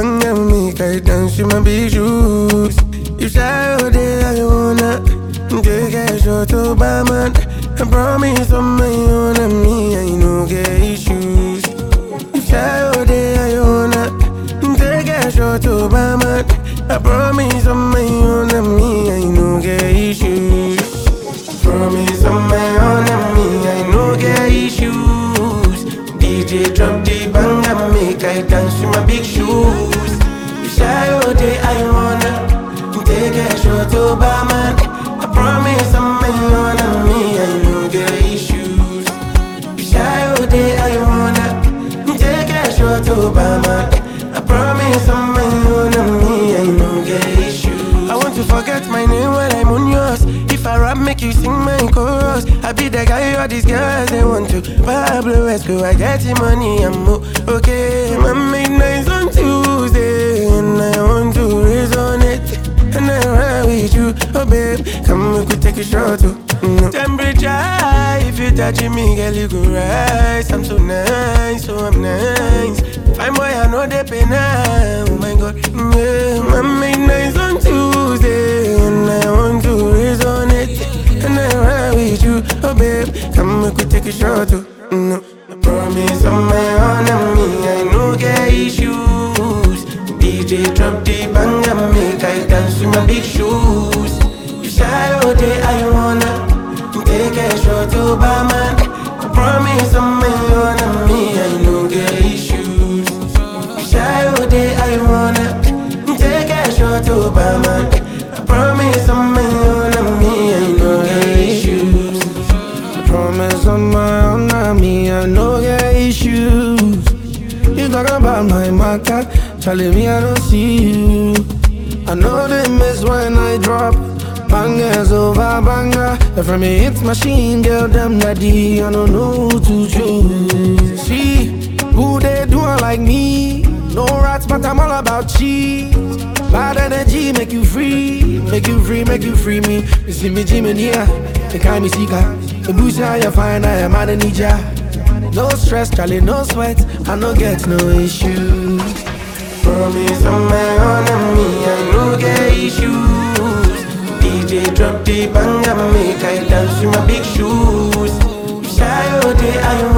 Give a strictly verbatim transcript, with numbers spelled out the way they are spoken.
bang and make I dance with my big shoes. You shy all day, I wanna take a shot to buy man. I promise on my own and me, I no get issues. You shy all day, I wanna take a shot to buy man. I promise on my own and me, I no get issues. Promise on my own and me, I no get issues. D J drop the bang and make I dance with my big shoes. You shy all day, I wanna take a shot to buy man. I promise on my own and me, I no get issues. You shy all day, I wanna take a shot to buy man. I promise on my own and me, I no get issues. I want to forget my name when I'm on yours. If I rap, make you sing my chorus. I be the guy all these girls they want to. Pablo Escobar, I get the money, I'm okay. I made nice on Tuesday, and I want to resonate. And I ride with you, oh babe, come we could take a shot too. No. Temperature, if you touching me, girl, you go rise. I'm so nice, so I'm nice. Fine boy, I know they pay now. Oh my God, yeah. I made nice on Tuesday, and I want to resonate. And I ride with you, oh babe, come we could take a shot too. No. I promise on my own and me, I no get issues. D J drop the bang and make I dance with my big shoes. You shy all day, I wanna take a shot to buy man. I promise on my own and me, I no get issues. You shy all day, I wanna take a shot to buy man. I promise on my own and me, I no get issues. I promise on my own and me, I no get issues. You talk about my market, telling me I don't see you. I know they miss when I drop bangers over banger. And from me hits machine, girl, them daddy, I don't know who to choose. See, who they doing like me? No rats, but I'm all about cheese. Bad energy, make you free, make you free, make you free me. You see me Jimmy here, they call me Sika. The boost how you find I am at a ninja. No stress, Charlie, no sweat, I no get no issues. Promise on my own and me, I no get issues. D J drop the bang and make I dance with my big shoes. You shy all day, I